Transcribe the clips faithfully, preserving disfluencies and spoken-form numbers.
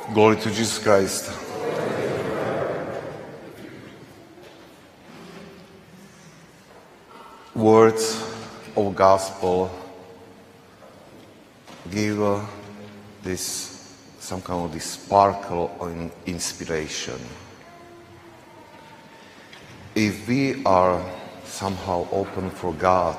Glory to Jesus Christ. Words of gospel give uh, this some kind of this sparkle of inspiration. If we are somehow open for God,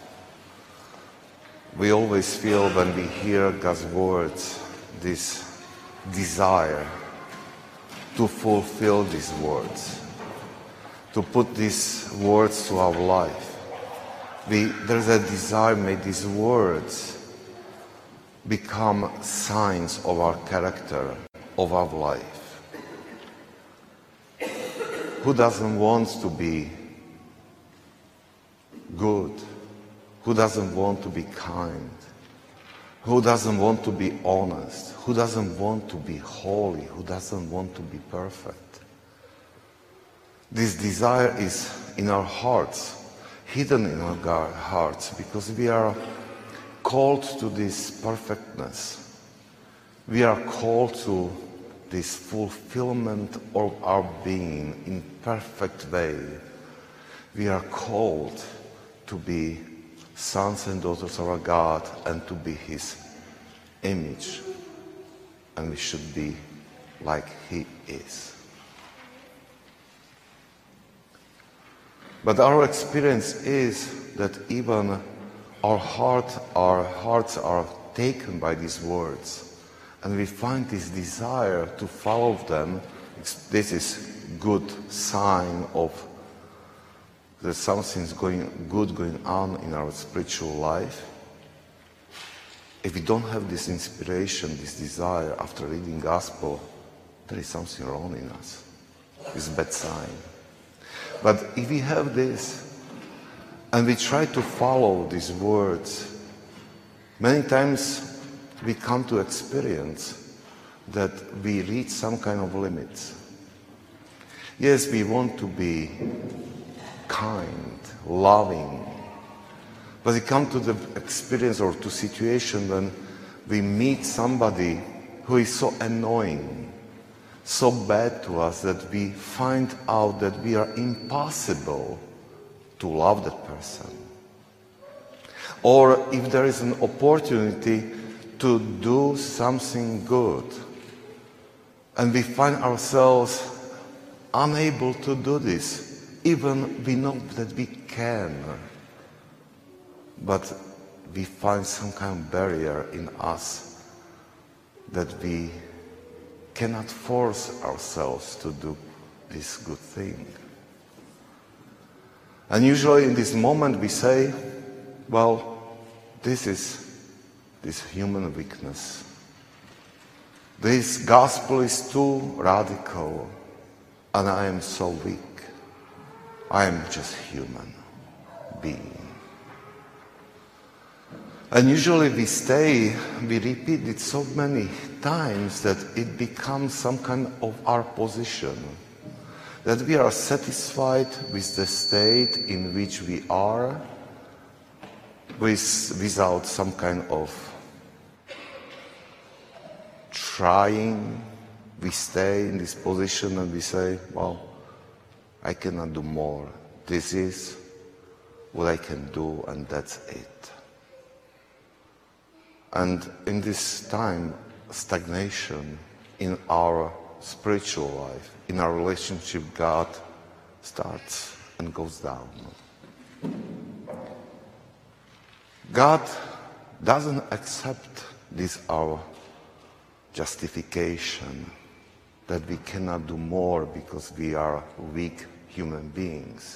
we always feel when we hear God's words this desire to fulfill these words, to put these words to our life. We, there's a desire, may these words become signs of our character, of our life. Who doesn't want to be good? Who doesn't want to be kind? Who doesn't want to be honest? Who doesn't want to be holy? Who doesn't want to be perfect? This desire is in our hearts, hidden in our hearts, because we are called to this perfectness. We are called to this fulfillment of our being in perfect way. We are called to be sons and daughters of our God and to be His image. And we should be like He is. But our experience is that even our heart, our hearts are taken by these words, and we find this desire to follow them. This is good sign of there's something going good going on in our spiritual life. If we don't have this inspiration, this desire after reading gospel, there is something wrong in us. It's a bad sign. But if we have this, and we try to follow these words, many times we come to experience that we reach some kind of limits. Yes, we want to be kind, loving, but we come to the experience or to situation when we meet somebody who is so annoying, so bad to us that we find out that we are impossible to love that person. Or if there is an opportunity to do something good and we find ourselves unable to do this, even we know that we can, but we find some kind of barrier in us that we cannot force ourselves to do this good thing. And usually in this moment we say, well, this is this human weakness. This gospel is too radical and I am so weak. I am just human being. And usually we stay, we repeat it so many times that it becomes some kind of our position. That we are satisfied with the state in which we are, with, without some kind of trying. We stay in this position and we say, well, I cannot do more. This is what I can do and that's it. And in this time, stagnation in our spiritual life, in our relationship with God, starts and goes down. God doesn't accept this our justification that we cannot do more because we are weak human beings.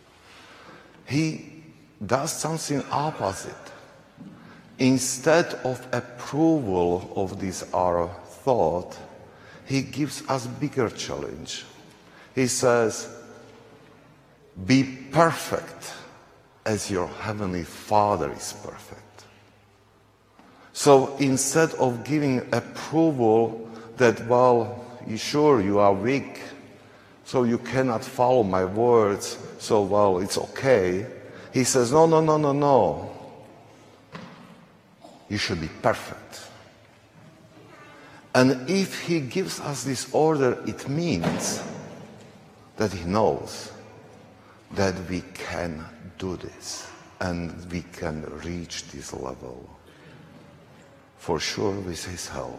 He does something opposite. Instead of approval of this our thought, He gives us bigger challenge. He says, be perfect as your heavenly Father is perfect. So instead of giving approval that, well, you sure you are weak, so you cannot follow my words, so well, it's okay. He says, no, no, no, no, no. You should be perfect. And if he gives us this order, it means that he knows that we can do this and we can reach this level. For sure with his help.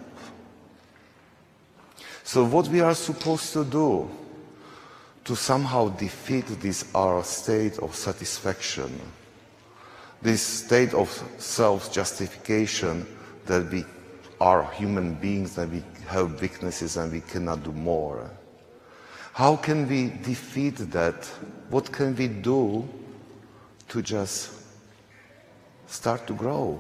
So what we are supposed to do to somehow defeat this our state of satisfaction, this state of self-justification that we are human beings, that we have weaknesses and we cannot do more. How can we defeat that? What can we do to just start to grow?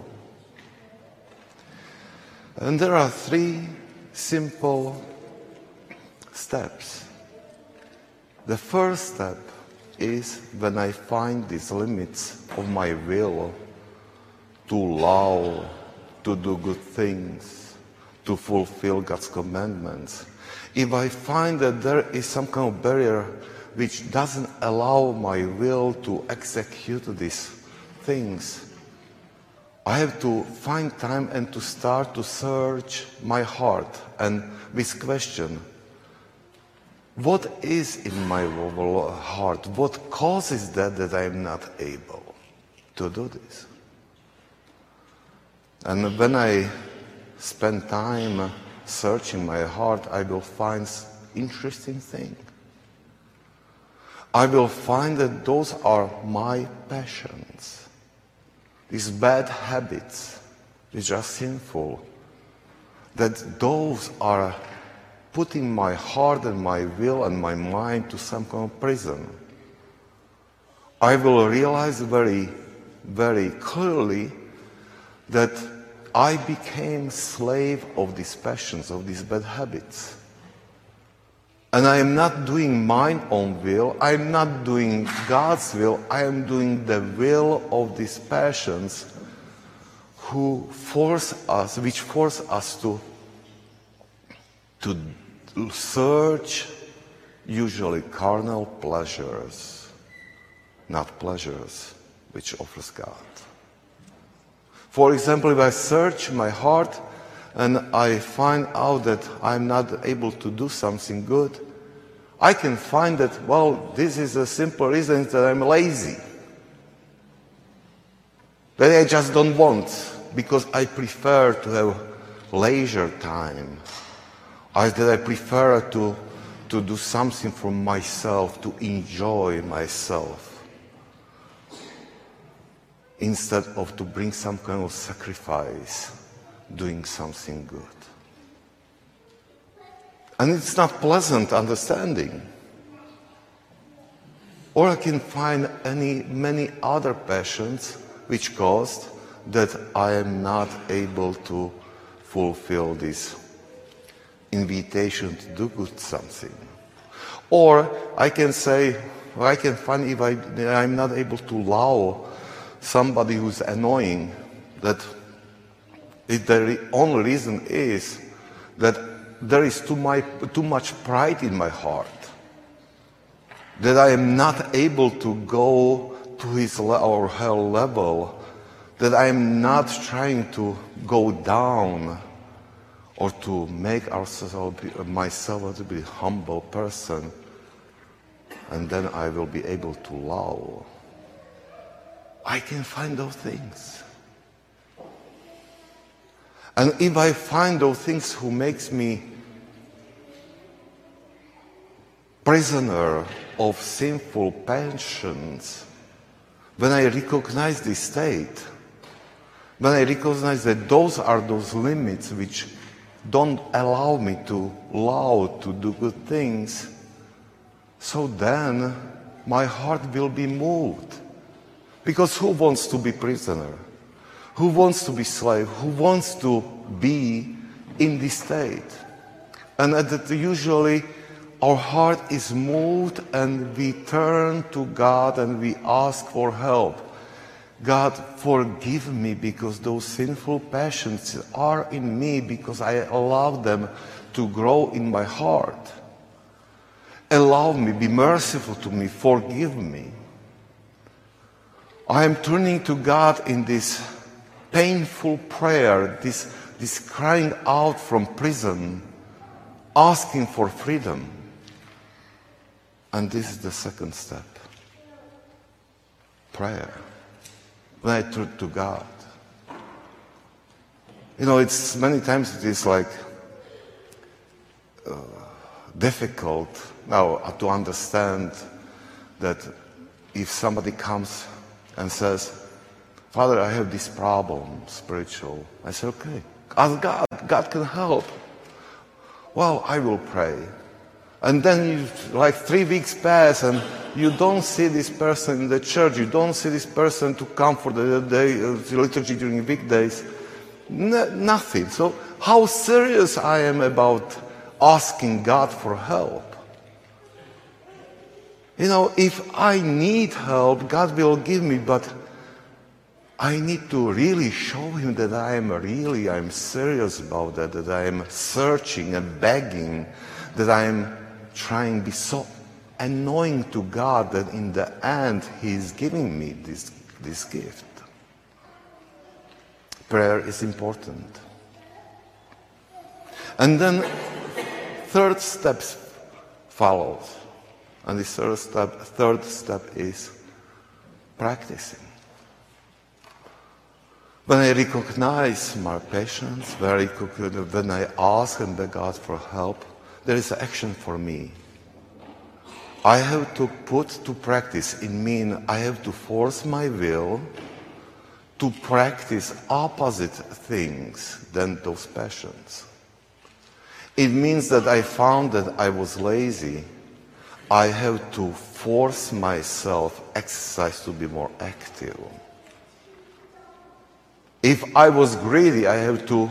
And there are three simple steps. The first step is when I find these limits of my will to love, to do good things, to fulfill God's commandments. If I find that there is some kind of barrier which doesn't allow my will to execute these things, I have to find time and to start to search my heart and with question, what is in my heart? What causes that that I am not able to do this? And when I spend time searching my heart, I will find interesting things. I will find that those are my passions. These bad habits, which are sinful, that those are putting my heart and my will and my mind to some kind of prison. I will realize very, very clearly that I became slave of these passions, of these bad habits. And I am not doing mine own will, I am not doing God's will, I am doing the will of these passions who force us, which force us to, to search usually carnal pleasures, not pleasures which offers God. For example, if I search my heart and I find out that I'm not able to do something good, I can find that, well, this is a simple reason that I'm lazy. That I just don't want, because I prefer to have leisure time. I, that I prefer to, to do something for myself, to enjoy myself, instead of to bring some kind of sacrifice, doing something good. And it's not pleasant understanding. Or I can find any, many other passions which caused that I am not able to fulfill this invitation to do good something. Or I can say, or I can find if I, I'm not able to love somebody who's annoying, that it, the only reason is that there is too, my, too much pride in my heart, that I am not able to go to his or her level, that I am not trying to go down or to make ourselves, myself to be a humble person, and then I will be able to love. I can find those things. And if I find those things who makes me prisoner of sinful passions, when I recognize this state, when I recognize that those are those limits which don't allow me to love, to do good things, so then my heart will be moved. Because who wants to be prisoner? Who wants to be slave? Who wants to be in this state? And that usually our heart is moved and we turn to God and we ask for help. God, forgive me because those sinful passions are in me because I allow them to grow in my heart. Allow me, be merciful to me, forgive me. I am turning to God in this painful prayer, this this crying out from prison, asking for freedom. And this is the second step. Prayer. When I turn to God. You know, it's many times it is like uh, difficult now to understand that if somebody comes and says, Father, I have this problem, spiritual. I say, okay, ask God. God can help. Well, I will pray. And then you, like three weeks pass and you don't see this person in the church. You don't see this person to come for the day, uh, the liturgy during weekdays. No, nothing. So how serious I am about asking God for help. You know, if I need help, God will give me, but I need to really show Him that I am really, I'm serious about that, that I am searching and begging, that I am trying to be so annoying to God that in the end He is giving me this, this gift. Prayer is important. And then third step follows. And the third step, third step is practicing. When I recognize my patience, when I ask and beg God for help, there is action for me. I have to put to practice. It means I have to force my will to practice opposite things than those passions. It means that I found that I was lazy. I have to force myself, exercise to be more active. If I was greedy, I have to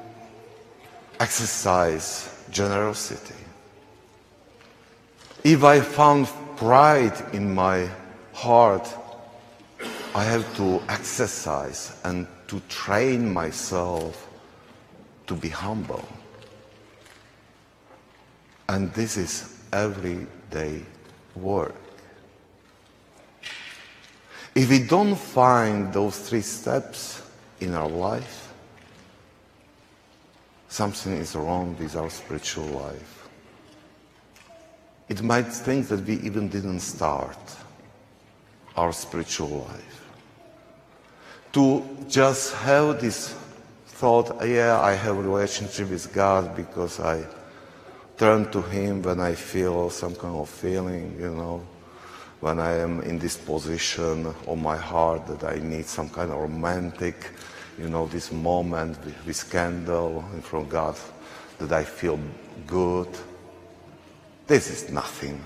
exercise generosity. If I found pride in my heart, I have to exercise and to train myself to be humble. And this is everyday work. If we don't find those three steps in our life, something is wrong with our spiritual life. It might think that we even didn't start our spiritual life. To just have this thought, yeah, I have a relationship with God because I turn to Him when I feel some kind of feeling, you know, when I am in this position of my heart that I need some kind of romantic, you know, this moment with, with candle and from God that I feel good. This is nothing.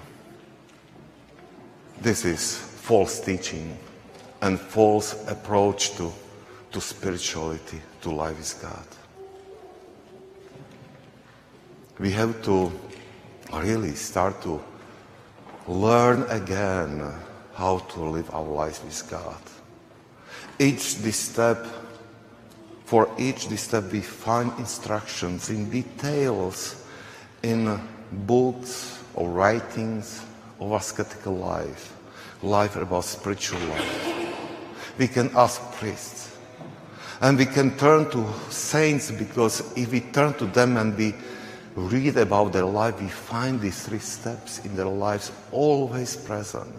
This is false teaching and false approach to, to spirituality, to life with God. We have to really start to learn again how to live our lives with God. Each this step, for each this step we find instructions in details in books or writings of ascetical life, life about spiritual life. We can ask priests and we can turn to saints, because if we turn to them and we read about their life, we find these three steps in their lives always present.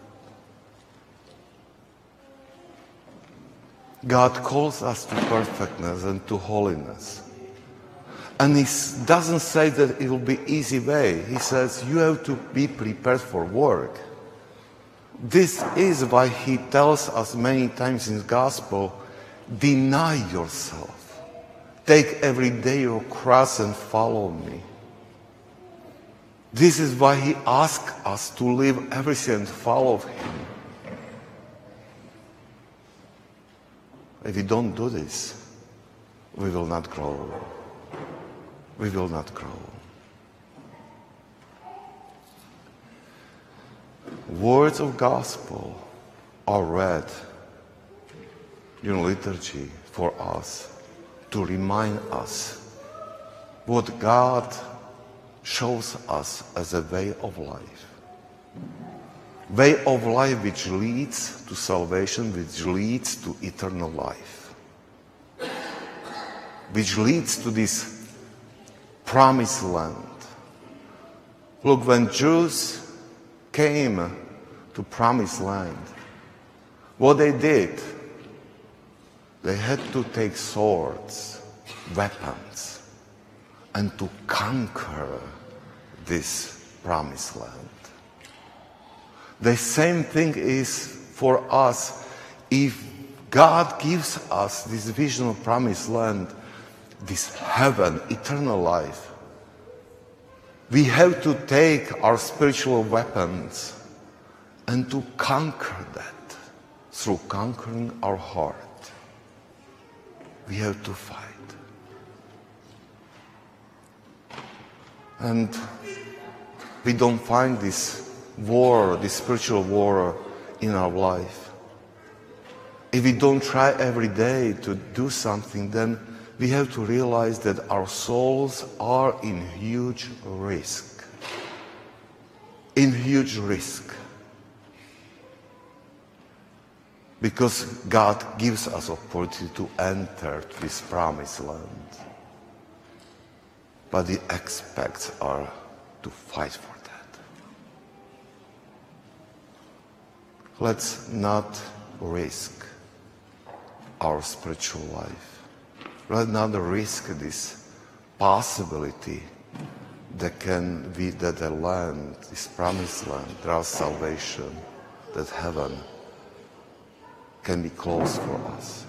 God calls us to perfectness and to holiness. And He doesn't say that it will be easy way. He says you have to be prepared for work. This is why He tells us many times in the Gospel, deny yourself. Take every day your cross and follow me. This is why He asks us to leave everything and follow Him. If we don't do this, we will not grow. We will not grow. Words of gospel are read in liturgy for us to remind us what God shows us as a way of life. Way of life which leads to salvation, which leads to eternal life. which leads to this promised land. Look, when Jews came to promised land, what they did, they had to take swords, weapons, and to conquer this promised land. The same thing is for us. If God gives us this vision of promised land, this heaven, eternal life, we have to take our spiritual weapons and to conquer that through conquering our heart. We have to fight. And we don't find this war, this spiritual war in our life. If we don't try every day to do something, then we have to realize that our souls are in huge risk. In huge risk. Because God gives us opportunity to enter this promised land. But the expects are to fight for that. Let's not risk our spiritual life. Let's not risk this possibility that can be that the land, this promised land, there is salvation, that heaven can be closed for us.